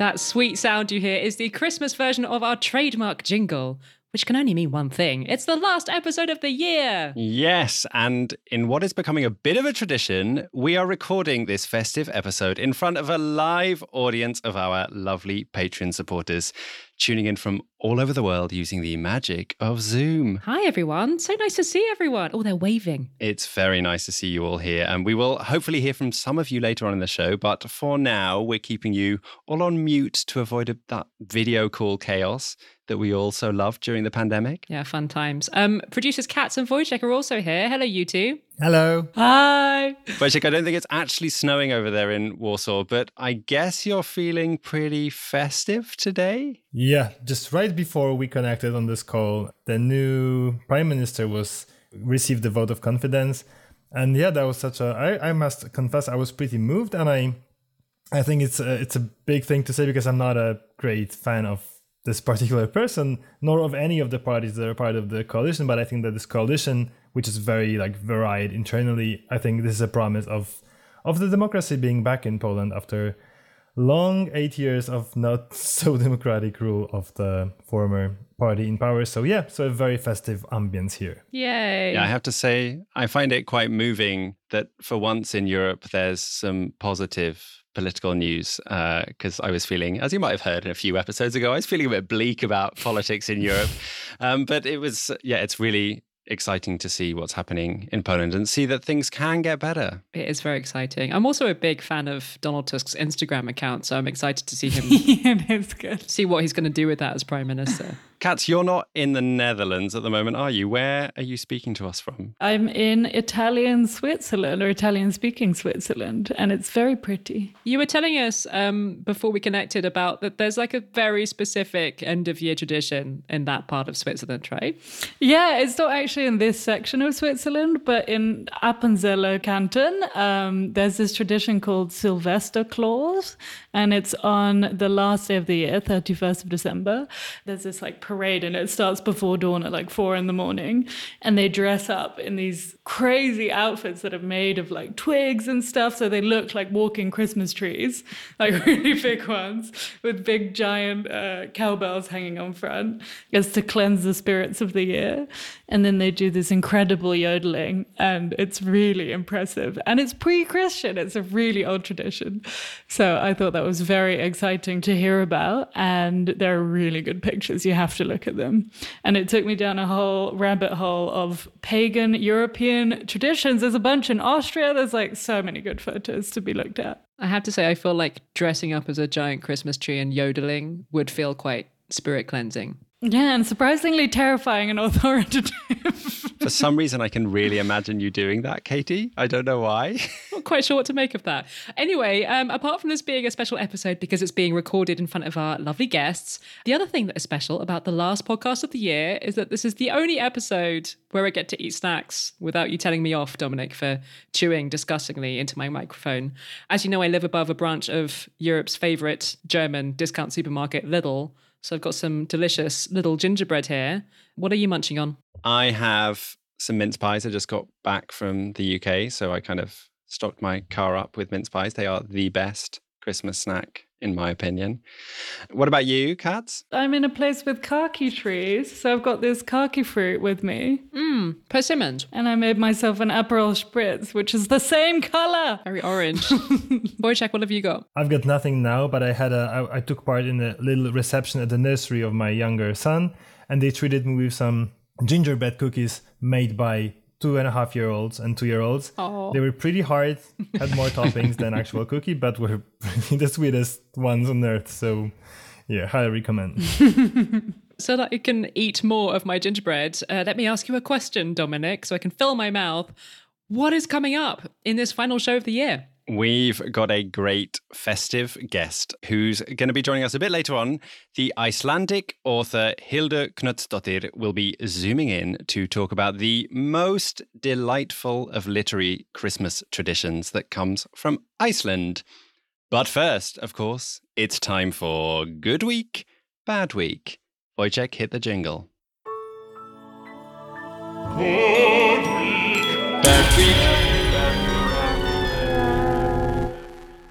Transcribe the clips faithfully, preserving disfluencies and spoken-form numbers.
That sweet sound you hear is the Christmas version of our trademark jingle, which can only mean one thing. It's the last episode of the year. Yes, and in what is becoming a bit of a tradition, we are recording this festive episode in front of a live audience of our lovely Patreon supporters, tuning in from all over the world using the magic of Zoom. Hi, everyone. So nice to see everyone. Oh, they're waving. It's very nice to see you all here, and we will hopefully hear from some of you later on in the show, but for now, we're keeping you all on mute to avoid that video call chaos that we all so loved during the pandemic. Yeah, fun times. Um, producers Katz and Wojciech are also here. Hello, you two. Hello. Hi. Wojciech, I don't think it's actually snowing over there in Warsaw, but I guess you're feeling pretty festive today? Yeah, just right before we connected on this call, the new prime minister was received the vote of confidence. And yeah, that was such a, I, I must confess, I was pretty moved. And I I think it's a, it's a big thing to say because I'm not a great fan of this particular person, nor of any of the parties that are part of the coalition. But I think that this coalition, which is very like varied internally, I think this is a promise of of the democracy being back in Poland after long eight years of not so democratic rule of the former party in power. So yeah, so a very festive ambience here. Yay. Yeah, I have to say, I find it quite moving that for once in Europe, there's some positive political news, because uh, I was feeling, as you might have heard in a few episodes ago, I was feeling a bit bleak about politics in Europe. Um, but it was, yeah, it's really exciting to see what's happening in Poland and see that things can get better. It is very exciting. I'm also a big fan of Donald Tusk's Instagram account, so I'm excited to see him yeah, that's good. see what he's going to do with that as Prime Minister. Katz, you're not in the Netherlands at the moment, are you? Where are you speaking to us from? I'm in Italian Switzerland, or Italian-speaking Switzerland, and it's very pretty. You were telling us um, before we connected about that there's like a very specific end-of-year tradition in that part of Switzerland, right? Yeah, it's not actually in this section of Switzerland, but in Appenzeller Canton, um, there's this tradition called Silvesterklaus, and it's on the last day of the year, thirty-first of December. There's this like parade, and it starts before dawn at like four in the morning, and they dress up in these crazy outfits that are made of like twigs and stuff, so they look like walking Christmas trees, like really big ones with big giant uh, cowbells hanging on front. It's to cleanse the spirits of the year. And then they do this incredible yodeling, and it's really impressive, and it's pre-Christian. It's a really old tradition, so I thought that was very exciting to hear about, and there are really good pictures. You have to look at them. And it took me down a whole rabbit hole of pagan European traditions. There's a bunch in Austria. There's like so many good photos to be looked at. I have to say, I feel like dressing up as a giant Christmas tree and yodeling would feel quite spirit cleansing. Yeah, and surprisingly terrifying and authoritative. For some reason, I can really imagine you doing that, Katie. I don't know why. Not quite sure what to make of that. Anyway, um, apart from this being a special episode because it's being recorded in front of our lovely guests, the other thing that is special about the last podcast of the year is that this is the only episode where I get to eat snacks without you telling me off, Dominic, for chewing disgustingly into my microphone. As you know, I live above a branch of Europe's favourite German discount supermarket, Lidl. So I've got some delicious little gingerbread here. What are you munching on? I have some mince pies. I just got back from the U K, so I kind of stocked my car up with mince pies. They are the best Christmas snack, in my opinion. What about you, Katz? I'm in a place with kaki trees, so I've got this kaki fruit with me. Mmm, persimmon. And I made myself an Aperol Spritz, which is the same colour. Very orange. Wojciech, what have you got? I've got nothing now, but I had a I, I took part in a little reception at the nursery of my younger son, and they treated me with some gingerbread cookies made by two and a half year olds and two year olds. Aww. They were pretty hard, had more toppings than actual cookie, but were the sweetest ones on earth. So yeah, highly recommend. So that I can eat more of my gingerbread, uh, let me ask you a question, Dominic, so I can fill my mouth. What is coming up in this final show of the year? We've got a great festive guest who's going to be joining us a bit later on. The Icelandic author Hildur Knudsendottir will be zooming in to talk about the most delightful of literary Christmas traditions that comes from Iceland. But first, of course, it's time for Good Week, Bad Week. Wojciech, hit the jingle. Good week, bad week.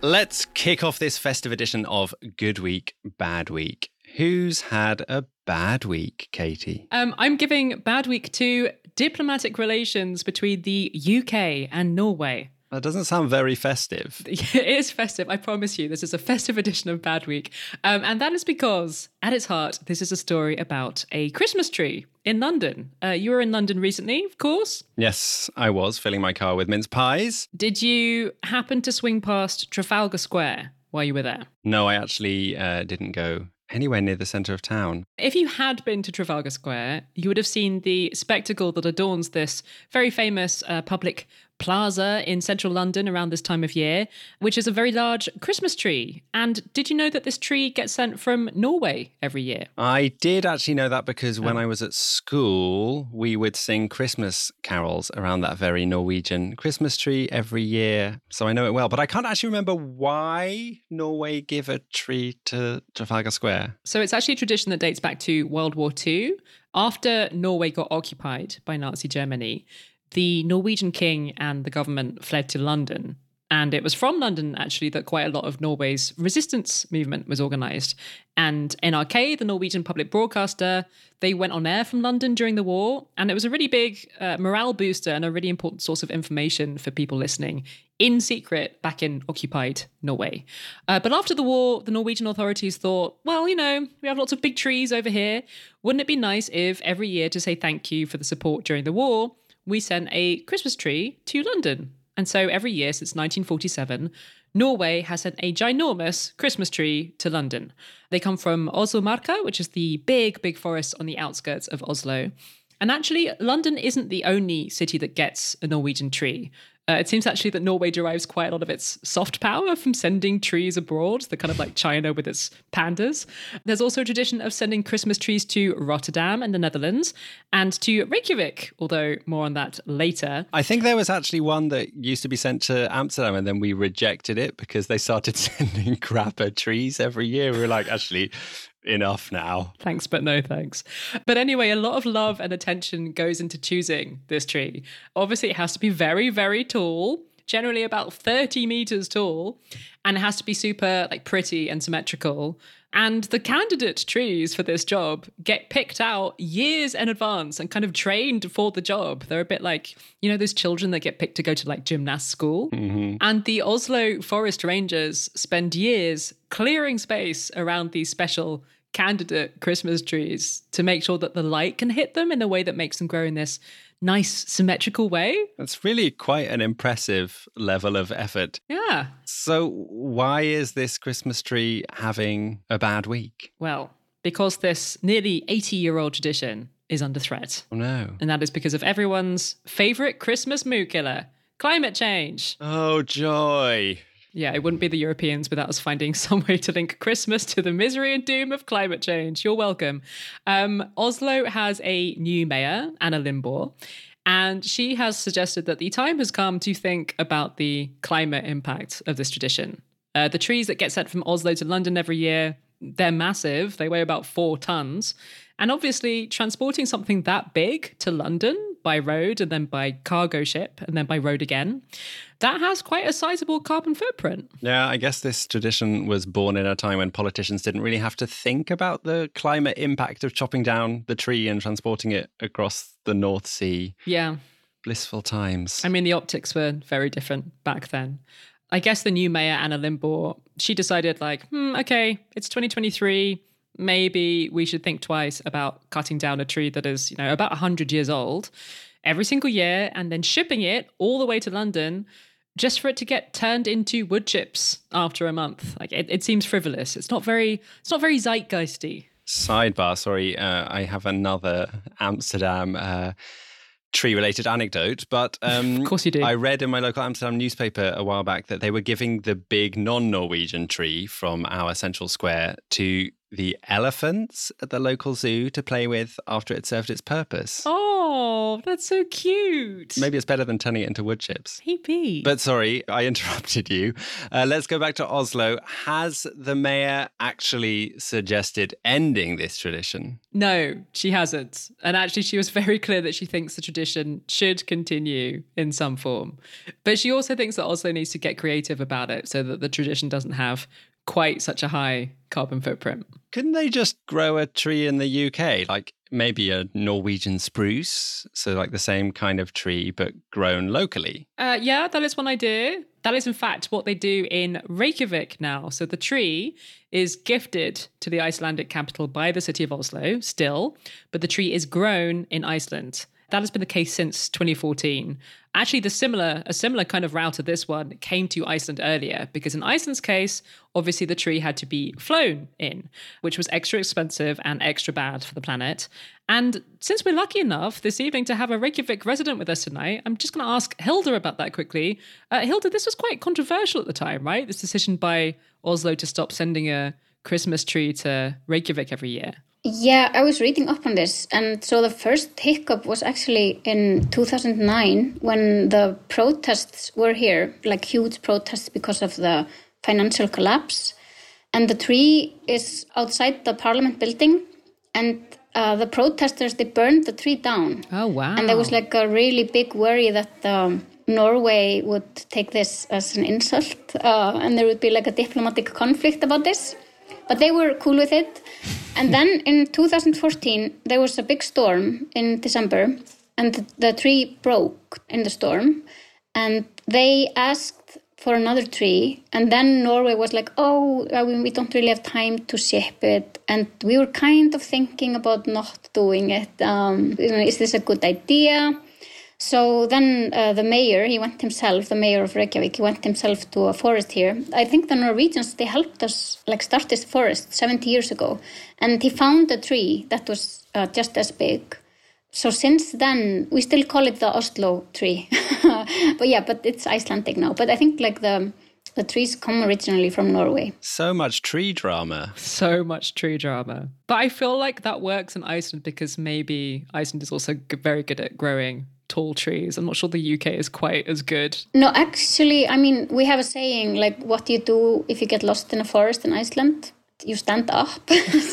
let's kick off this festive edition of Good Week, Bad Week. Who's had a bad week, Katie? Um, I'm giving bad week to diplomatic relations between the U K and Norway. That doesn't sound very festive. It is festive, I promise you. This is a festive edition of Bad Week. Um, and that is because, at its heart, this is a story about a Christmas tree in London. Uh, you were in London recently, of course. Yes, I was filling my car with mince pies. Did you happen to swing past Trafalgar Square while you were there? No, I actually uh, didn't go anywhere near the centre of town. If you had been to Trafalgar Square, you would have seen the spectacle that adorns this very famous uh, public plaza in central London around this time of year, which is a very large Christmas tree. And did you know that this tree gets sent from Norway every year? I did actually know that because when Oh. I was at school, we would sing Christmas carols around that very Norwegian Christmas tree every year. So I know it well, but I can't actually remember why Norway give a tree to Trafalgar Square. So it's actually a tradition that dates back to World War Two. After Norway got occupied by Nazi Germany, the Norwegian king and the government fled to London. And it was from London, actually, that quite a lot of Norway's resistance movement was organised. And N R K, the Norwegian public broadcaster, they went on air from London during the war. And it was a really big uh, morale booster and a really important source of information for people listening in secret back in occupied Norway. Uh, but after the war, the Norwegian authorities thought, well, you know, we have lots of big trees over here. Wouldn't it be nice if every year, to say thank you for the support during the war, we sent a Christmas tree to London? And so every year since nineteen forty-seven, Norway has sent a ginormous Christmas tree to London. They come from Oslomarka, which is the big, big forest on the outskirts of Oslo. And actually, London isn't the only city that gets a Norwegian tree. Uh, it seems actually that Norway derives quite a lot of its soft power from sending trees abroad, the kind of like China with its pandas. There's also a tradition of sending Christmas trees to Rotterdam in the Netherlands and to Reykjavik, although more on that later. I think there was actually one that used to be sent to Amsterdam and then we rejected it because they started sending grappa trees every year. We were like, actually, enough now. Thanks, but no thanks. But anyway, a lot of love and attention goes into choosing this tree. Obviously, it has to be very, very tall, generally about thirty meters tall, and it has to be super like pretty and symmetrical. And the candidate trees for this job get picked out years in advance and kind of trained for the job. They're a bit like, you know, those children that get picked to go to like gymnast school. Mm-hmm. And the Oslo Forest Rangers spend years clearing space around these special candidate Christmas trees to make sure that the light can hit them in a way that makes them grow in this nice symmetrical way. That's really quite an impressive level of effort. Yeah. So why is this Christmas tree having a bad week? Well, because this nearly eighty-year-old tradition is under threat. Oh no. And that is because of everyone's favourite Christmas mood killer, climate change. Oh, joy. Yeah, it wouldn't be the Europeans without us finding some way to link Christmas to the misery and doom of climate change. You're welcome. Um, Oslo has a new mayor, Anna Lindborg, and she has suggested that the time has come to think about the climate impact of this tradition. Uh, the trees that get sent from Oslo to London every year, they're massive. They weigh about four tons. And obviously, transporting something that big to London by road and then by cargo ship and then by road again, that has quite a sizable carbon footprint. Yeah, I guess this tradition was born in a time when politicians didn't really have to think about the climate impact of chopping down the tree and transporting it across the North Sea. Yeah. Blissful times. I mean, the optics were very different back then. I guess the new mayor, Anna Lindborg, she decided like, hmm, okay, it's twenty twenty-three. Maybe we should think twice about cutting down a tree that is, you know, about one hundred years old every single year and then shipping it all the way to London just for it to get turned into wood chips after a month. Like it, it seems frivolous. It's not very, it's not very zeitgeisty. Sidebar, sorry, uh, I have another Amsterdam uh, tree-related anecdote, but um, of course you do. I read in my local Amsterdam newspaper a while back that they were giving the big non-Norwegian tree from our central square to the elephants at the local zoo to play with after it served its purpose. Oh, that's so cute. Maybe it's better than turning it into wood chips. Maybe. But sorry, I interrupted you. Uh, let's go back to Oslo. Has the mayor actually suggested ending this tradition? No, she hasn't. And actually, she was very clear that she thinks the tradition should continue in some form. But she also thinks that Oslo needs to get creative about it so that the tradition doesn't have quite such a high carbon footprint. Couldn't they just grow a tree in the U K? Like maybe a Norwegian spruce? So like the same kind of tree, but grown locally? Uh, yeah, that is one idea. That is, in fact, what they do in Reykjavik now. So the tree is gifted to the Icelandic capital by the city of Oslo still, but the tree is grown in Iceland. That has been the case since twenty fourteen. Actually, the similar, a similar kind of route to this one came to Iceland earlier, because in Iceland's case, obviously the tree had to be flown in, which was extra expensive and extra bad for the planet. And since we're lucky enough this evening to have a Reykjavik resident with us tonight, I'm just going to ask Hilda about that quickly. Uh, Hilda, this was quite controversial at the time, right? This decision by Oslo to stop sending a Christmas tree to Reykjavik every year. Yeah, I was reading up on this. And so the first hiccup was actually in two thousand nine when the protests were here, like huge protests because of the financial collapse. And the tree is outside the parliament building. And uh, the protesters, they burned the tree down. Oh, wow. And there was like a really big worry that um, Norway would take this as an insult. Uh, and there would be like a diplomatic conflict about this. But they were cool with it. And then in two thousand fourteen, there was a big storm in December, and the, the tree broke in the storm. And they asked for another tree. And then Norway was like, oh, I mean, we don't really have time to ship it. And we were kind of thinking about not doing it. Um, you know, is this a good idea? So then uh, the mayor, he went himself, the mayor of Reykjavik, he went himself to a forest here. I think the Norwegians, they helped us like start this forest seventy years ago. And he found a tree that was uh, just as big. So since then, we still call it the Oslo tree. But yeah, but it's Icelandic now. But I think like the the trees come originally from Norway. So much tree drama. So much tree drama. But I feel like that works in Iceland because maybe Iceland is also g- very good at growing tall trees. I'm not sure the U K is quite as good. No, actually, I mean, we have a saying, like, what do you do if you get lost in a forest in Iceland? You stand up. so,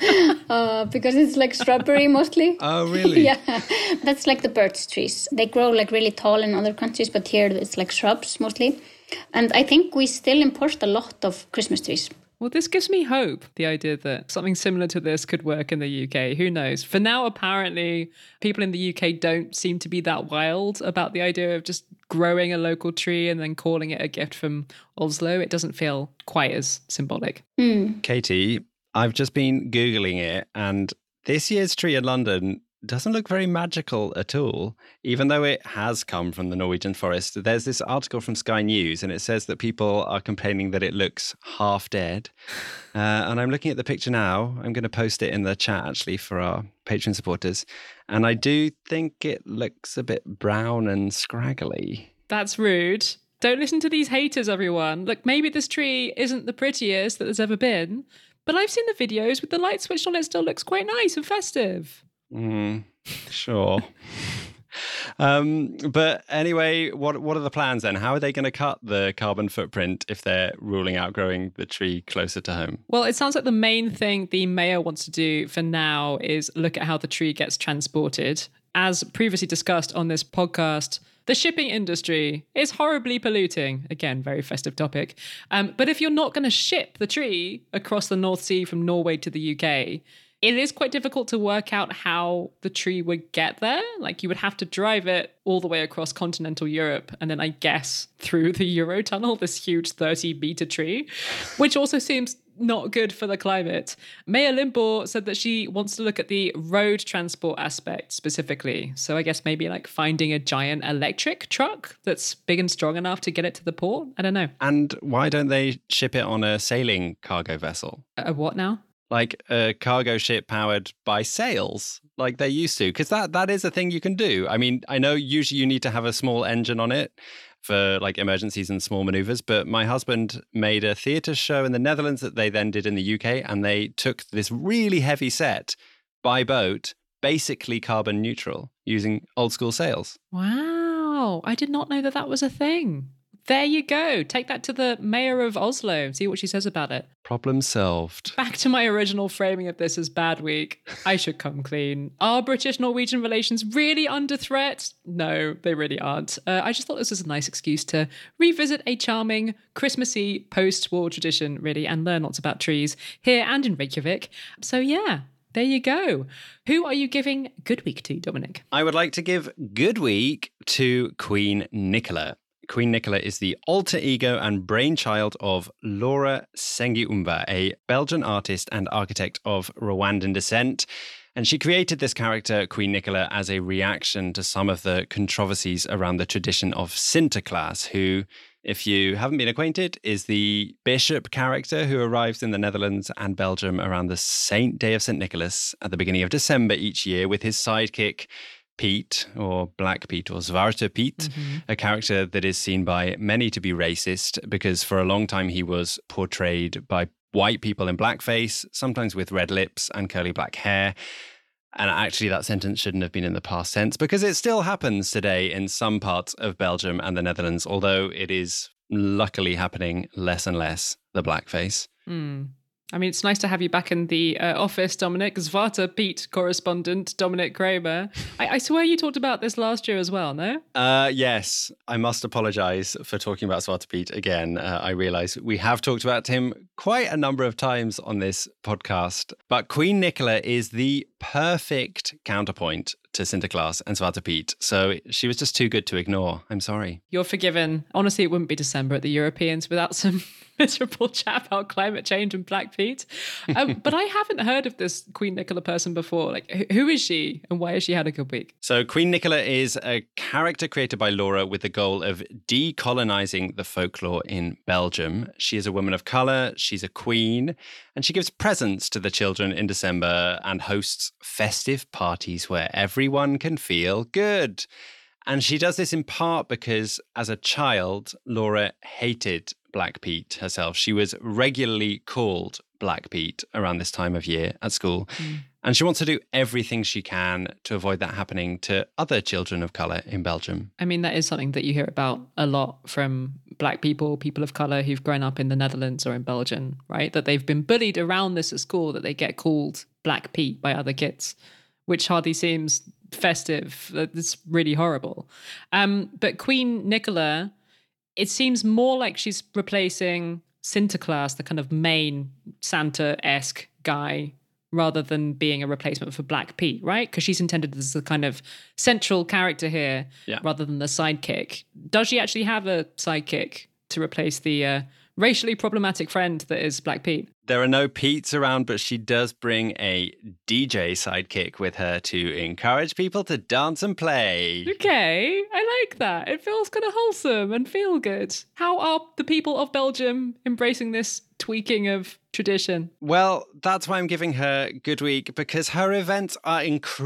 uh, because it's like shrubbery mostly. Oh, really? Yeah, that's like the birch trees. They grow like really tall in other countries, but here it's like shrubs mostly. And I think we still import a lot of Christmas trees. Well, this gives me hope, the idea that something similar to this could work in the U K. Who knows? For now, apparently, people in the U K don't seem to be that wild about the idea of just growing a local tree and then calling it a gift from Oslo. It doesn't feel quite as symbolic. Mm. Katie, I've just been Googling it, and this year's tree in London doesn't look very magical at all, even though it has come from the Norwegian forest. There's this article from Sky News, and it says that people are complaining that it looks half dead. Uh, and I'm looking at the picture now. I'm going to post it in the chat, actually, for our Patreon supporters. And I do think it looks a bit brown and scraggly. That's rude. Don't listen to these haters, everyone. Look, maybe this tree isn't the prettiest that there's ever been, but I've seen the videos with the light switched on. It still looks quite nice and festive. Mm, sure. um, but anyway, what what are the plans then? How are they going to cut the carbon footprint if they're ruling out growing the tree closer to home? Well, it sounds like the main thing the mayor wants to do for now is look at how the tree gets transported. As previously discussed on this podcast, the shipping industry is horribly polluting. Again, very festive topic. Um, but if you're not going to ship the tree across the North Sea from Norway to the U K, it is quite difficult to work out how the tree would get there. Like you would have to drive it all the way across continental Europe and then I guess through the Eurotunnel, this huge thirty meter tree, which also seems not good for the climate. Mayor Limborg said that she wants to look at the road transport aspect specifically. So I guess maybe like finding a giant electric truck that's big and strong enough to get it to the port. I don't know. And why don't they ship it on a sailing cargo vessel? A what now? Like a cargo ship powered by sails, like they used to, because that, that is a thing you can do. I mean, I know usually you need to have a small engine on it for like emergencies and small maneuvers, but my husband made a theatre show in the Netherlands that they then did in the U K, and they took this really heavy set by boat, basically carbon neutral, using old school sails. Wow. I did not know that that was a thing. There you go. Take that to the mayor of Oslo. See what she says about it. Problem solved. Back to my original framing of this as bad week. I should come clean. Are British-Norwegian relations really under threat? No, they really aren't. Uh, I just thought this was a nice excuse to revisit a charming, Christmassy post-war tradition, really, and learn lots about trees here and in Reykjavik. So yeah, there you go. Who are you giving Good Week to, Dominic? I would like to give Good Week to Queen Nicola. Queen Nicola is the alter ego and brainchild of Laura Sengiumba, a Belgian artist and architect of Rwandan descent. And she created this character, Queen Nicola, as a reaction to some of the controversies around the tradition of Sinterklaas, who, if you haven't been acquainted, is the bishop character who arrives in the Netherlands and Belgium around the Saint Day of Saint Nicholas at the beginning of December each year with his sidekick, Piet, or Black Piet, or Zwarte Piet, mm-hmm. a character that is seen by many to be racist because for a long time he was portrayed by white people in blackface, sometimes with red lips and curly black hair. And actually that sentence shouldn't have been in the past tense because it still happens today in some parts of Belgium and the Netherlands, although it is luckily happening less and less, the blackface. Mm. I mean, it's nice to have you back in the uh, office, Dominic. Zwarte Piet correspondent, Dominic Kramer. I-, I swear you talked about this last year as well, no? Uh, yes, I must apologise for talking about Zwarte Piet again. Uh, I realise we have talked about him quite a number of times on this podcast. But Queen Nicola is the perfect counterpoint to Sinterklaas and Zwarte Piet. So she was just too good to ignore. I'm sorry. You're forgiven. Honestly, it wouldn't be December at the Europeans without some miserable chat about climate change and Black Pete. Um, but I haven't heard of this Queen Nicola person before. Like, who is she and why has she had a good week? So Queen Nicola is a character created by Laura with the goal of decolonizing the folklore in Belgium. She is a woman of color, she's a queen, and she gives presents to the children in December and hosts festive parties where everyone can feel good. And she does this in part because as a child, Laura hated Black Pete herself. She was regularly called Black Pete around this time of year at school. Mm. And she wants to do everything she can to avoid that happening to other children of colour in Belgium. I mean, that is something that you hear about a lot from Black people, people of colour who've grown up in the Netherlands or in Belgium, right? That they've been bullied around this at school, that they get called Black Pete by other kids, which hardly seems festive. It's really horrible. Um, but Queen Nicola, it seems more like she's replacing Sinterklaas, the kind of main Santa-esque guy, rather than being a replacement for Black Pete, right? Because she's intended as the kind of central character here, yeah, rather than the sidekick. Does she actually have a sidekick to replace the uh, racially problematic friend that is Black Pete? There are no Petes around, but she does bring a D J sidekick with her to encourage people to dance and play. Okay, I like that. It feels kind of wholesome and feel good. How are the people of Belgium embracing this tweaking of tradition? Well, that's why I'm giving her Good Week, because her events are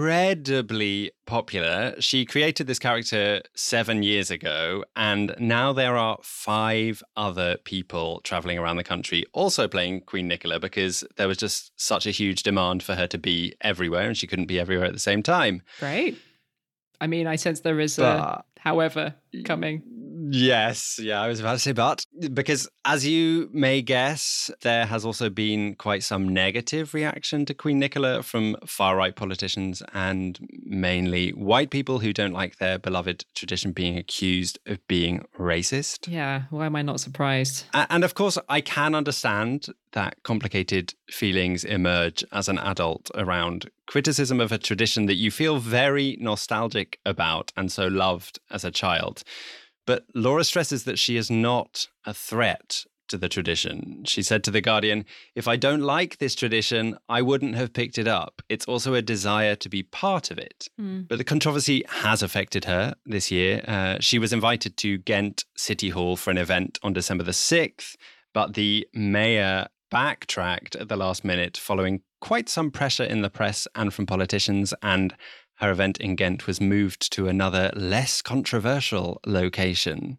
incredibly popular. She created this character seven years ago, and now there are five other people traveling around the country also playing Queen Nicola, because there was just such a huge demand for her to be everywhere, and she couldn't be everywhere at the same time. Great. I mean, I sense there is a however coming. Yes, yeah, I was about to say but, because as you may guess, there has also been quite some negative reaction to Queen Nicola from far-right politicians and mainly white people who don't like their beloved tradition being accused of being racist. Yeah, why am I not surprised? And of course, I can understand that complicated feelings emerge as an adult around criticism of a tradition that you feel very nostalgic about and so loved as a child. But Laura stresses that she is not a threat to the tradition. She said to The Guardian, "If I don't like this tradition, I wouldn't have picked it up. It's also a desire to be part of it." Mm. But the controversy has affected her this year. Uh, she was invited to Ghent City Hall for an event on December the sixth, but the mayor backtracked at the last minute following quite some pressure in the press and from politicians, and her event in Ghent was moved to another less controversial location.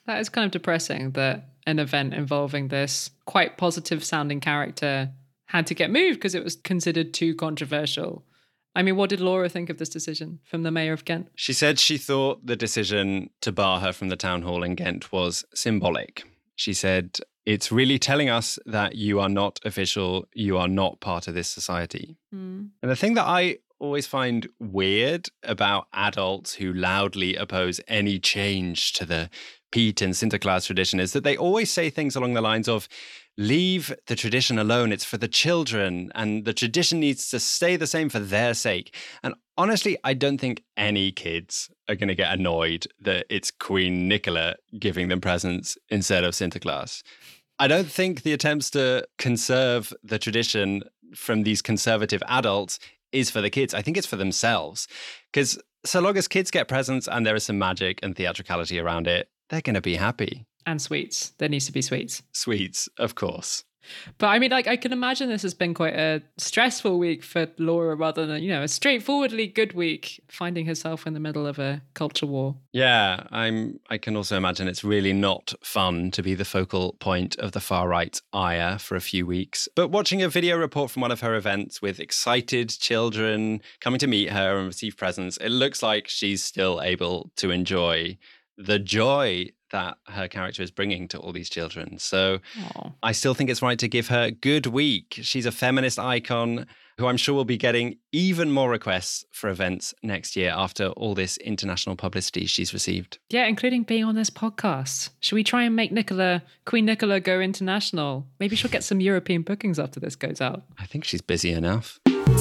That is kind of depressing that an event involving this quite positive sounding character had to get moved because it was considered too controversial. I mean, what did Laura think of this decision from the mayor of Ghent? She said she thought the decision to bar her from the town hall in Ghent was symbolic. She said, it's really telling us that you are not official, you are not part of this society. Mm. And the thing that I always find weird about adults who loudly oppose any change to the Pete and Sinterklaas tradition is that they always say things along the lines of, leave the tradition alone, it's for the children, and the tradition needs to stay the same for their sake. And honestly, I don't think any kids are going to get annoyed that it's Queen Nicola giving them presents instead of Sinterklaas. I don't think the attempts to conserve the tradition from these conservative adults is for the kids. I think it's for themselves. Because so long as kids get presents and there is some magic and theatricality around it, they're going to be happy. And sweets. There needs to be sweets. Sweets, of course. But I mean, like, I can imagine this has been quite a stressful week for Laura rather than, you know, a straightforwardly good week, finding herself in the middle of a culture war. Yeah, I'm. I can also imagine it's really not fun to be the focal point of the far-right ire for a few weeks. But watching a video report from one of her events with excited children coming to meet her and receive presents, it looks like she's still able to enjoy the joy that her character is bringing to all these children. So Aww. I still think it's right to give her good week. She's a feminist icon who I'm sure will be getting even more requests for events next year after all this international publicity she's received. Yeah, including being on this podcast. Should we try and make Nicola, Queen Nicola, go international? Maybe she'll get some European bookings after this goes out. I think she's busy enough.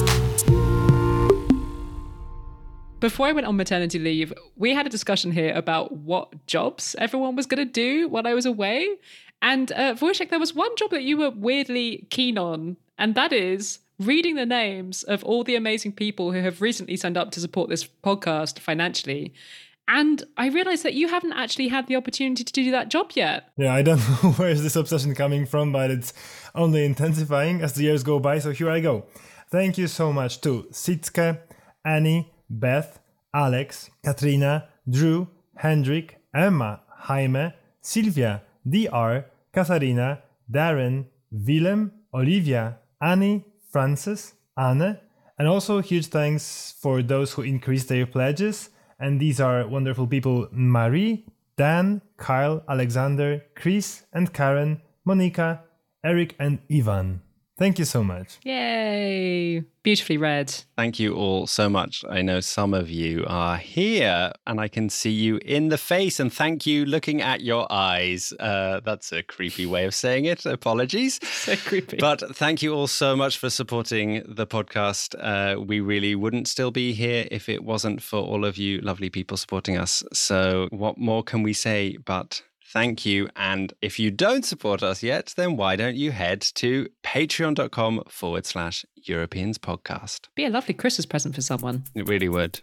Before I went on maternity leave, we had a discussion here about what jobs everyone was going to do while I was away. And uh, Wojciech, there was one job that you were weirdly keen on, and that is reading the names of all the amazing people who have recently signed up to support this podcast financially. And I realized that you haven't actually had the opportunity to do that job yet. Yeah, I don't know where is this obsession coming from, but it's only intensifying as the years go by. So here I go. Thank you so much to Sitske, Annie, Beth, Alex, Katrina, Drew, Hendrik, Emma, Jaime, Sylvia, D R, Katharina, Darren, Willem, Olivia, Annie, Francis, Anne, and also huge thanks for those who increased their pledges. And these are wonderful people: Marie, Dan, Kyle, Alexander, Chris, and Karen, Monica, Eric, and Ivan. Thank you so much. Yay. Beautifully read. Thank you all so much. I know some of you are here and I can see you in the face, and thank you looking at your eyes. Uh, that's a creepy way of saying it. Apologies. So creepy. But thank you all so much for supporting the podcast. Uh, we really wouldn't still be here if it wasn't for all of you lovely people supporting us. So what more can we say but thank you. And if you don't support us yet, then why don't you head to patreon.com forward slash Europeans podcast. Be a lovely Christmas present for someone. It really would.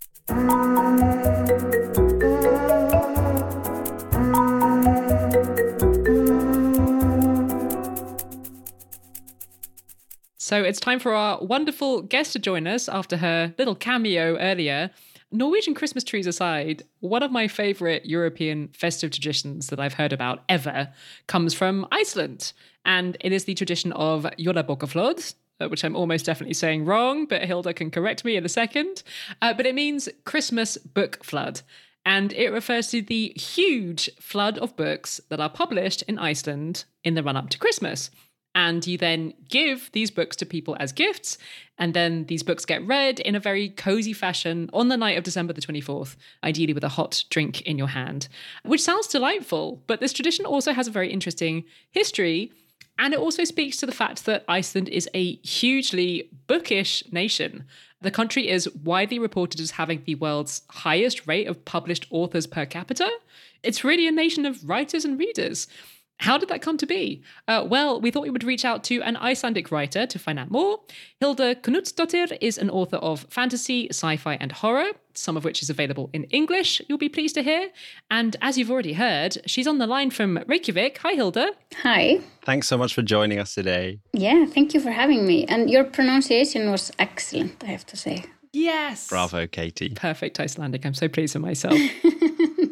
So it's time for our wonderful guest to join us after her little cameo earlier. Norwegian Christmas trees aside, one of my favourite European festive traditions that I've heard about ever comes from Iceland. And it is the tradition of Jólabókaflóð, which I'm almost definitely saying wrong, but Hilda can correct me in a second. Uh, but it means Christmas book flood. And it refers to the huge flood of books that are published in Iceland in the run-up to Christmas. And you then give these books to people as gifts, and then these books get read in a very cozy fashion on the night of December the twenty-fourth, ideally with a hot drink in your hand, which sounds delightful. But this tradition also has a very interesting history, and it also speaks to the fact that Iceland is a hugely bookish nation. The country is widely reported as having the world's highest rate of published authors per capita. It's really a nation of writers and readers. How did that come to be? Uh, well, we thought we would reach out to an Icelandic writer to find out more. Hilda Knutsdottir is an author of fantasy, sci-fi, and horror, some of which is available in English, you'll be pleased to hear. And as you've already heard, she's on the line from Reykjavik. Hi, Hilda. Hi. Thanks so much for joining us today. Yeah, thank you for having me. And your pronunciation was excellent, I have to say. Yes. Bravo, Katie. Perfect Icelandic. I'm so pleased with myself.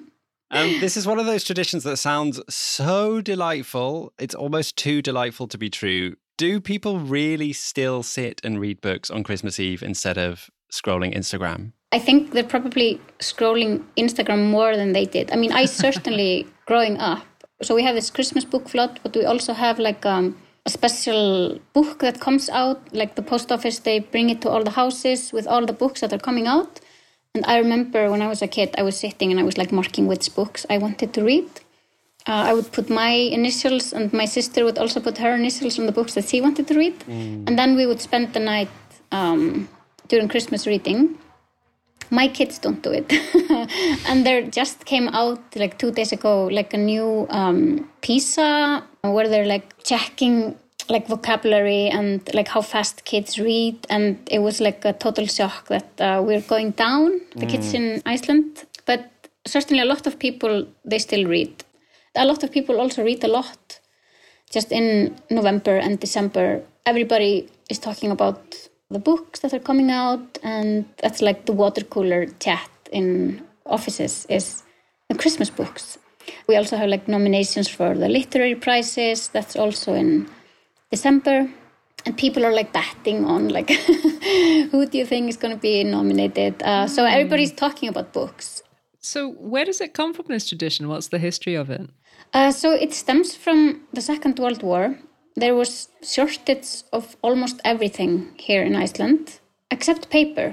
Um, this is one of those traditions that sounds so delightful. It's almost too delightful to be true. Do people really still sit and read books on Christmas Eve instead of scrolling Instagram? I think they're probably scrolling Instagram more than they did. I mean, I certainly, growing up, so we have this Christmas book flood, but we also have like um, a special book that comes out, like the post office, they bring it to all the houses with all the books that are coming out. And I remember when I was a kid, I was sitting and I was like marking which books I wanted to read. Uh, I would put my initials and my sister would also put her initials on the books that she wanted to read. Mm. And then we would spend the night um, during Christmas reading. My kids don't do it. And there just came out like two days ago, like a new um, PISA where they're like checking like vocabulary and like how fast kids read. And it was like a total shock that uh, we're going down, the mm. kids in Iceland. But certainly a lot of people, they still read. A lot of people also read a lot. Just in November and December, everybody is talking about the books that are coming out, and that's like the water cooler chat in offices is the Christmas books. We also have like nominations for the literary prizes. That's also in December. And people are like betting on like who do you think is going to be nominated? Uh, so everybody's talking about books. So where does it come from, this tradition? What's the history of it? Uh, so it stems from the Second World War. There was shortage of almost everything here in Iceland, except paper.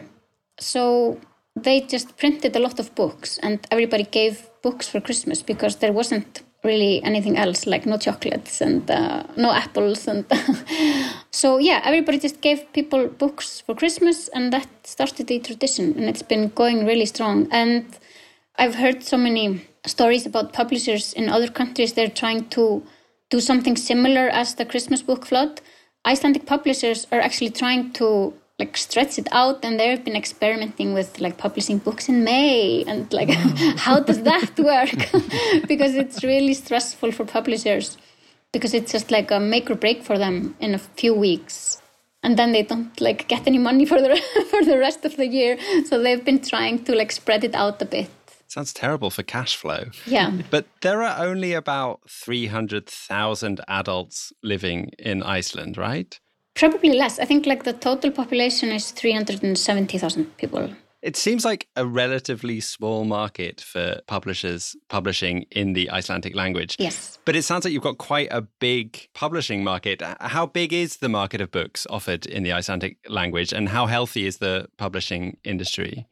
So they just printed a lot of books and everybody gave books for Christmas because there wasn't really anything else, like no chocolates and uh, no apples. and So yeah, everybody just gave people books for Christmas, and that started the tradition, and it's been going really strong. And I've heard so many stories about publishers in other countries. They're trying to do something similar as the Christmas book flood. Icelandic publishers are actually trying to like stretch it out, and they've been experimenting with like publishing books in May, and like how does that work? Because it's really stressful for publishers, because it's just like a make or break for them in a few weeks, and then they don't like get any money for the for the rest of the year. So they've been trying to like spread it out a bit. Sounds terrible for cash flow. Yeah. But there are only about three hundred thousand adults living in Iceland, right? Probably less. I think like the total population is three hundred seventy thousand people. It seems like a relatively small market for publishers publishing in the Icelandic language. Yes. But it sounds like you've got quite a big publishing market. How big is the market of books offered in the Icelandic language, and how healthy is the publishing industry?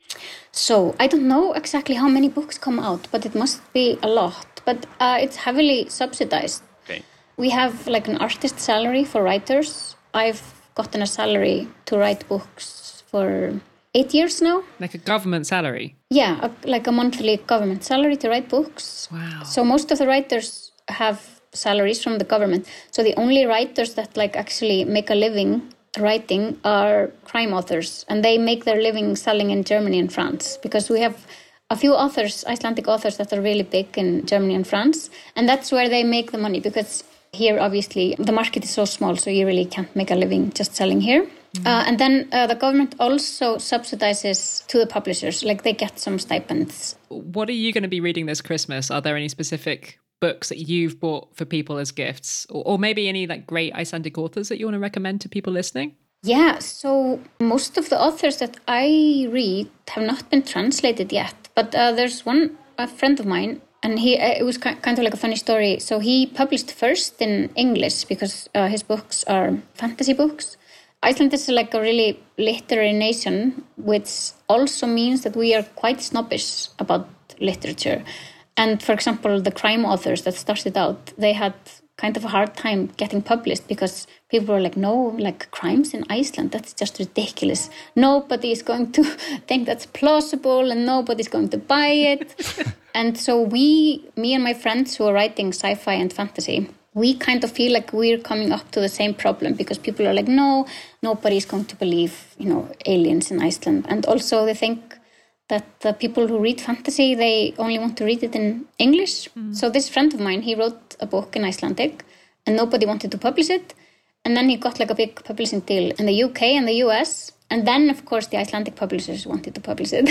So I don't know exactly how many books come out, but it must be a lot. But uh, it's heavily subsidized. Okay. We have like an artist salary for writers. I've gotten a salary to write books for eight years now. Like a government salary? Yeah, a, like a monthly government salary to write books. Wow. So most of the writers have salaries from the government. So the only writers that like actually make a living writing are crime authors. And they make their living selling in Germany and France. Because we have a few authors, Icelandic authors, that are really big in Germany and France. And that's where they make the money, because here, obviously, the market is so small, so you really can't make a living just selling here. Mm. Uh, and then uh, the government also subsidizes to the publishers, like they get some stipends. What are you going to be reading this Christmas? Are there any specific books that you've bought for people as gifts? Or, or maybe any like great Icelandic authors that you want to recommend to people listening? Yeah, so most of the authors that I read have not been translated yet. But uh, there's one, a friend of mine, and he it was kind of like a funny story. So he published first in English because uh, his books are fantasy books. Iceland is like a really literary nation, which also means that we are quite snobbish about literature. And for example, the crime authors that started out, they had kind of a hard time getting published because people were like, no, like crimes in Iceland, that's just ridiculous. Nobody is going to think that's plausible and nobody's going to buy it. And so we, me and my friends who are writing sci-fi and fantasy, we kind of feel like we're coming up to the same problem because people are like, no, nobody's going to believe, you know, aliens in Iceland. And also they think that the people who read fantasy, they only want to read it in English. Mm. So this friend of mine, he wrote a book in Icelandic and nobody wanted to publish it. And then he got like a big publishing deal in the U K and the U S. And then, of course, the Icelandic publishers wanted to publish it.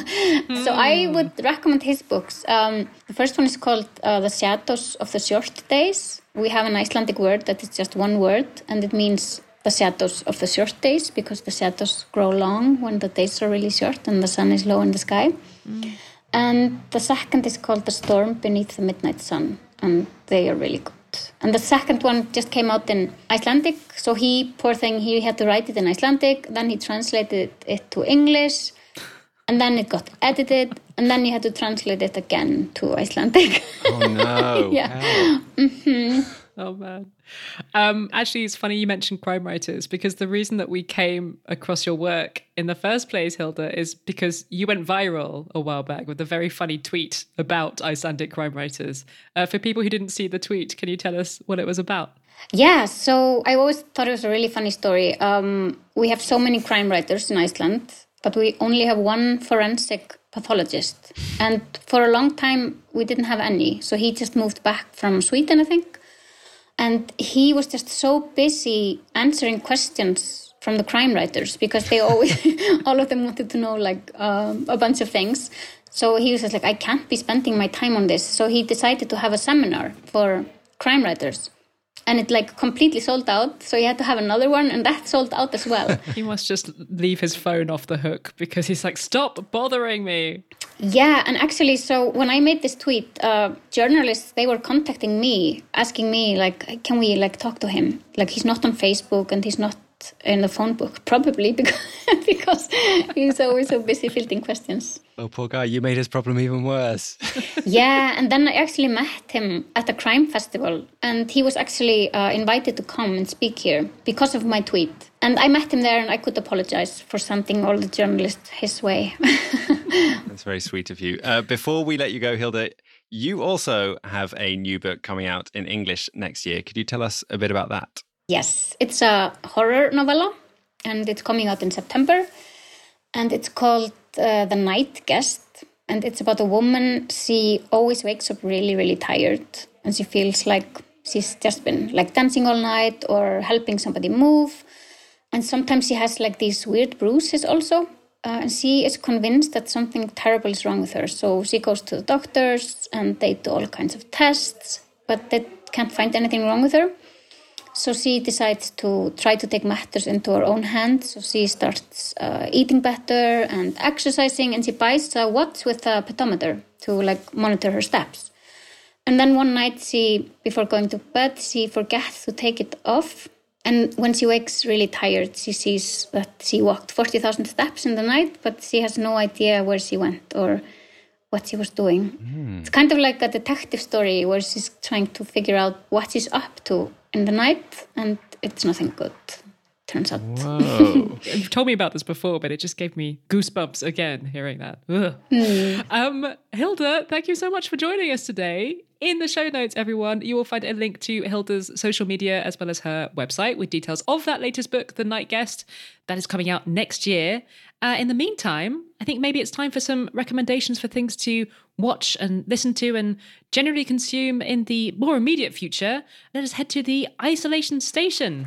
mm. So I would recommend his books. Um, the first one is called uh, The Shadows of the Short Days. We have an Icelandic word that is just one word, and it means the shadows of the short days, because the shadows grow long when the days are really short and the sun is low in the sky. Mm. And the second is called The Storm Beneath the Midnight Sun, and they are really good. And the second one just came out in Icelandic, so he, poor thing, he had to write it in Icelandic, then he translated it to English, and then it got edited, and then he had to translate it again to Icelandic. Oh no. yeah. Mm-hmm. Oh man. Um, actually, it's funny you mentioned crime writers, because the reason that we came across your work in the first place, Hilda, is because you went viral a while back with a very funny tweet about Icelandic crime writers. Uh, for people who didn't see the tweet, can you tell us what it was about? Yeah, so I always thought it was a really funny story. Um, we have so many crime writers in Iceland, but we only have one forensic pathologist. And for a long time, we didn't have any. So he just moved back from Sweden, I think. And he was just so busy answering questions from the crime writers, because they always, all of them wanted to know like um, a bunch of things. So he was just like, I can't be spending my time on this. So he decided to have a seminar for crime writers. And it like completely sold out. So he had to have another one, and that sold out as well. He must just leave his phone off the hook, because he's like, stop bothering me. Yeah, and actually, so when I made this tweet, uh, journalists, they were contacting me, asking me, like, can we, like, talk to him? Like, he's not on Facebook, and he's not in the phone book, probably because, because he's always so busy fielding questions. Oh, poor guy, you made his problem even worse. Yeah, and then I actually met him at a crime festival, and he was actually uh, invited to come and speak here because of my tweet. And I met him there, and I could apologize for sending all the journalists his way. That's very sweet of you. Uh, before we let you go, Hilda, you also have a new book coming out in English next year. Could you tell us a bit about that? Yes, it's a horror novella, and it's coming out in September. And it's called uh, The Night Guest. And it's about a woman. She always wakes up really, really tired. And she feels like she's just been like dancing all night or helping somebody move. And sometimes she has like these weird bruises also. Uh, and she is convinced that something terrible is wrong with her. So she goes to the doctors and they do all kinds of tests, but they can't find anything wrong with her. So she decides to try to take matters into her own hands. So she starts uh, eating better and exercising, and she buys a watch with a pedometer to like monitor her steps. And then one night, she, before going to bed, she forgets to take it off. And when she wakes really tired, she sees that she walked forty thousand steps in the night, but she has no idea where she went or what she was doing. Mm. It's kind of like a detective story where she's trying to figure out what she's up to in the night, and it's nothing good, turns out. Whoa. You've told me about this before, but it just gave me goosebumps again hearing that. Mm. Um, Hilda, thank you so much for joining us today. In the show notes, everyone, you will find a link to Hilda's social media as well as her website with details of that latest book, The Night Guest, that is coming out next year. Uh, in the meantime, I think maybe it's time for some recommendations for things to watch and listen to and generally consume in the more immediate future. Let us head to the Isolation Station.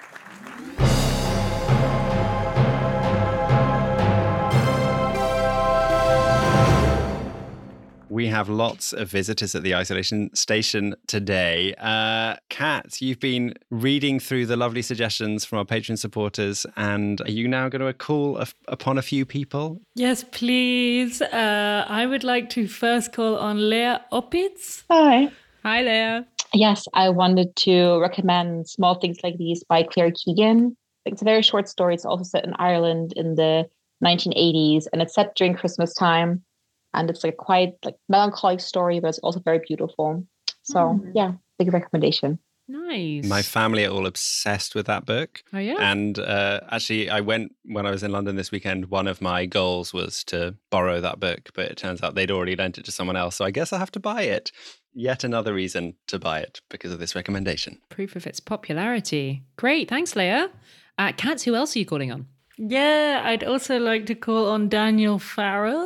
We have lots of visitors at the Isolation Station today. Uh, Kat, you've been reading through the lovely suggestions from our Patreon supporters, and are you now going to call a- upon a few people? Yes, please. Uh, I would like to first call on Leah Opitz. Hi. Hi, Leah. Yes, I wanted to recommend Small Things Like These by Claire Keegan. It's a very short story. It's also set in Ireland in the nineteen eighties, and it's set during Christmas time. And it's like a quite like melancholic story, but it's also very beautiful. So mm. yeah, big recommendation. Nice. My family are all obsessed with that book. Oh yeah. And uh, actually, I went when I was in London this weekend. One of my goals was to borrow that book, but it turns out they'd already lent it to someone else. So I guess I have to buy it. Yet another reason to buy it because of this recommendation. Proof of its popularity. Great, thanks, Leah. Uh, Kat, who else are you calling on? Yeah, I'd also like to call on Daniel Farrell.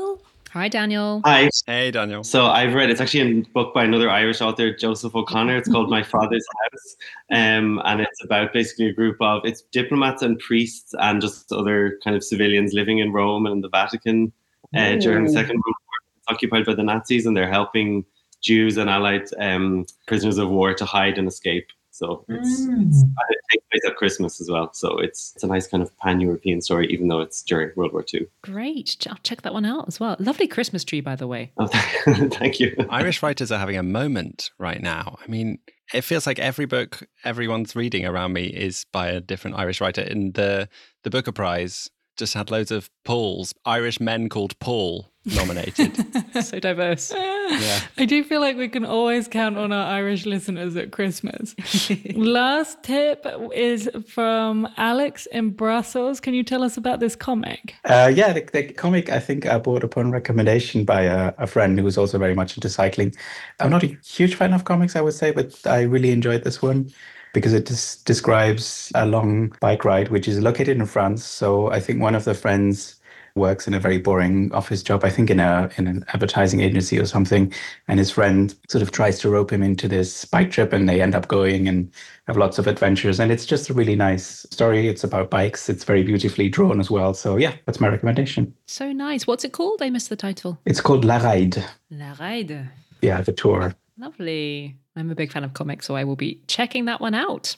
Hi, Daniel. Hi. Hey, Daniel. So I've read, it's actually a book by another Irish author, Joseph O'Connor. It's called My Father's House. Um, and it's about basically a group of, it's diplomats and priests and just other kind of civilians living in Rome and in the Vatican uh, during the Second World War. It's occupied by the Nazis, and they're helping Jews and Allied um, prisoners of war to hide and escape. So it's, mm. it's it takes place at Christmas as well. So it's it's a nice kind of pan-European story, even though it's during World War Two. Great. I'll check that one out as well. Lovely Christmas tree, by the way. Oh, thank you. Irish writers are having a moment right now. I mean, it feels like every book everyone's reading around me is by a different Irish writer. In the, the Booker Prize, just had loads of Pauls, Irish men called Paul, nominated. So diverse. Yeah. I do feel like we can always count on our Irish listeners at Christmas. Last tip is from Alex in Brussels. Can you tell us about this comic? Uh, yeah, the, the comic I think I bought upon recommendation by a, a friend who was also very much into cycling. I'm not a huge fan of comics, I would say, but I really enjoyed this one because it des- describes a long bike ride, which is located in France. So I think one of the friends works in a very boring office job, I think in a in an advertising agency or something. And his friend sort of tries to rope him into this bike trip, and they end up going and have lots of adventures. And it's just a really nice story. It's about bikes. It's very beautifully drawn as well. So yeah, that's my recommendation. So nice. What's it called? I missed the title. It's called La Ride. La Ride. Yeah, the tour. Lovely. I'm a big fan of comics, so I will be checking that one out.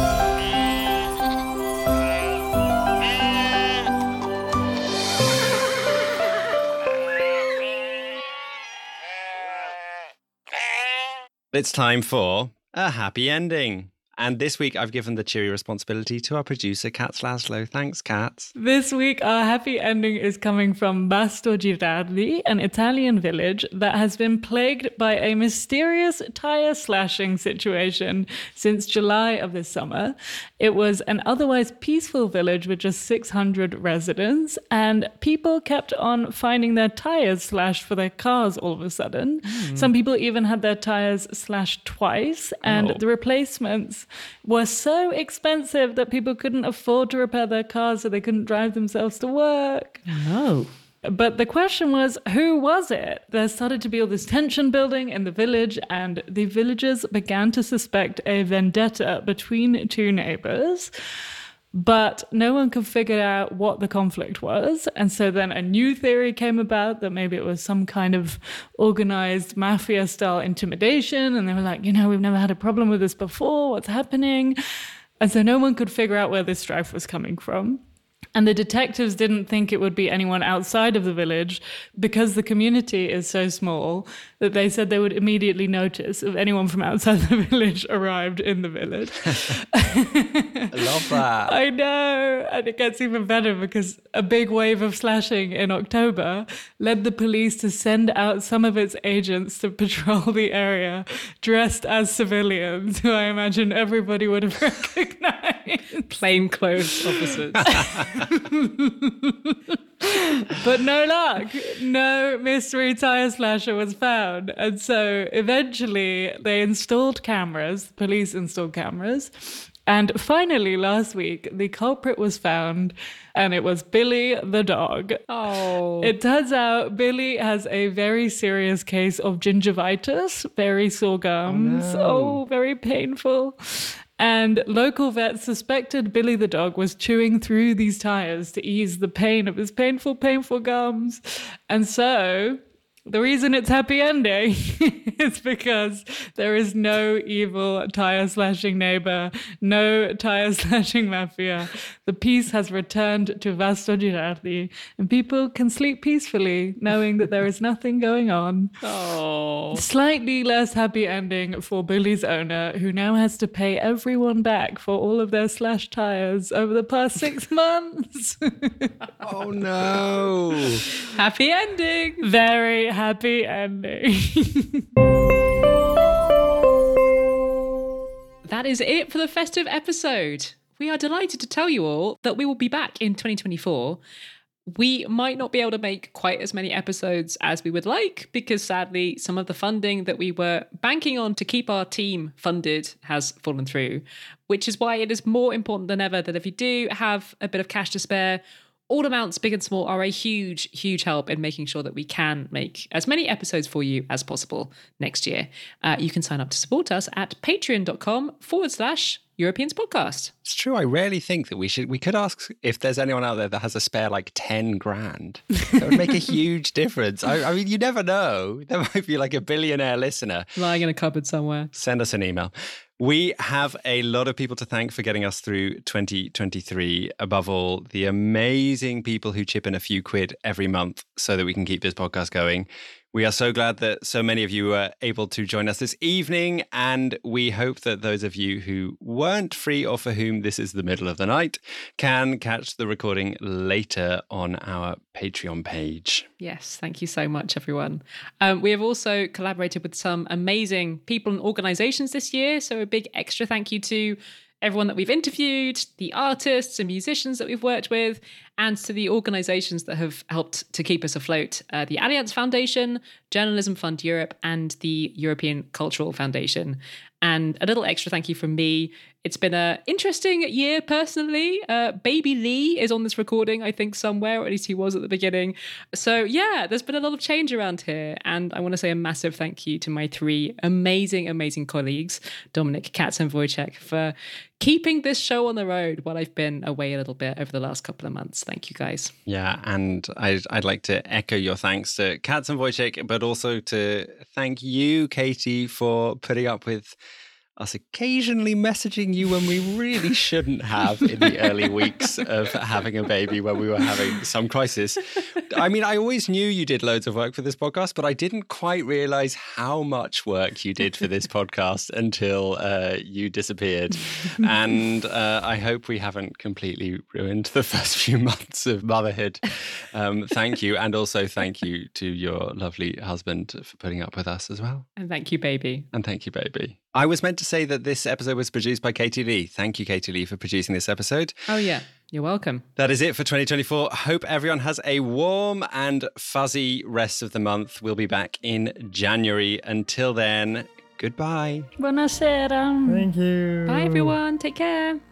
It's time for a happy ending. And this week, I've given the cheery responsibility to our producer, Kat Laszlo. Thanks, Kat. This week, our happy ending is coming from Basto Girardi, an Italian village that has been plagued by a mysterious tire slashing situation since July of this summer. It was an otherwise peaceful village with just six hundred residents, and people kept on finding their tires slashed for their cars all of a sudden. Mm. Some people even had their tires slashed twice, and oh. the replacements were so expensive that people couldn't afford to repair their cars, so they couldn't drive themselves to work. No. But the question was, who was it? There started to be all this tension building in the village, and the villagers began to suspect a vendetta between two neighbors. But no one could figure out what the conflict was. And so then a new theory came about that maybe it was some kind of organized mafia-style intimidation. And they were like, you know, we've never had a problem with this before. What's happening? And so no one could figure out where this strife was coming from. And the detectives didn't think it would be anyone outside of the village because the community is so small that they said they would immediately notice if anyone from outside the village arrived in the village. I love that. I know. And it gets even better because a big wave of slashing in October led the police to send out some of its agents to patrol the area dressed as civilians, who I imagine everybody would have recognized. Plainclothes officers. But no luck. No mystery tire slasher was found. And so eventually they installed cameras, the police installed cameras. And finally, last week, the culprit was found, and it was Billy the dog. Oh. It turns out Billy has a very serious case of gingivitis, very sore gums. Oh, no. Oh, very painful. And local vets suspected Billy the dog was chewing through these tires to ease the pain of his painful, painful gums. And so the reason it's happy ending is because there is no evil tire slashing neighbor, no tire slashing mafia. The peace has returned to Vasto Girardi, and people can sleep peacefully knowing that there is nothing going on. Oh. Slightly less happy ending for Billy's owner, who now has to pay everyone back for all of their slashed tires over the past six months. Oh no. Happy ending. Very happy ending. That is it for the festive episode. We are delighted to tell you all that we will be back in twenty twenty-four. We might not be able to make quite as many episodes as we would like because sadly some of the funding that we were banking on to keep our team funded has fallen through, which is why it is more important than ever that if you do have a bit of cash to spare, All amounts, big and small, are a huge, huge help in making sure that we can make as many episodes for you as possible next year. Uh, you can sign up to support us at patreon.com forward slash Europeans podcast. It's true. I rarely think that we should, we could ask if there's anyone out there that has a spare like ten grand. That would make a huge difference. I, I mean, you never know. There might be like a billionaire listener lying in a cupboard somewhere. Send us an email. We have a lot of people to thank for getting us through twenty twenty-three. Above all, the amazing people who chip in a few quid every month so that we can keep this podcast going. We are so glad that so many of you were able to join us this evening, and we hope that those of you who weren't free or for whom this is the middle of the night can catch the recording later on our Patreon page. Yes, thank you so much, everyone. Um, we have also collaborated with some amazing people and organizations this year, so a big extra thank you to everyone that we've interviewed, the artists and musicians that we've worked with, and to the organizations that have helped to keep us afloat. Uh, the Allianz Foundation, Journalism Fund Europe, and the European Cultural Foundation. And a little extra thank you from me. It's been an interesting year personally. Uh, Baby Lee is on this recording, I think, somewhere, or at least he was at the beginning. So yeah, there's been a lot of change around here. And I want to say a massive thank you to my three amazing, amazing colleagues, Dominic, Katz and Wojciech, for keeping this show on the road while I've been away a little bit over the last couple of months. Thank you, guys. Yeah, and I'd, I'd like to echo your thanks to Katz and Wojciech, but also to thank you, Katie, for putting up with us occasionally messaging you when we really shouldn't have in the early weeks of having a baby when we were having some crisis. I mean, I always knew you did loads of work for this podcast, but I didn't quite realize how much work you did for this podcast until uh, you disappeared. And uh, I hope we haven't completely ruined the first few months of motherhood. Um, thank you. And also thank you to your lovely husband for putting up with us as well. And thank you, baby. And thank you, baby. I was meant to say that this episode was produced by Katie Lee. Thank you, Katie Lee, for producing this episode. Oh, yeah. You're welcome. That is it for twenty twenty-four. Hope everyone has a warm and fuzzy rest of the month. We'll be back in January. Until then, goodbye. Buonasera. Thank you. Bye, everyone. Take care.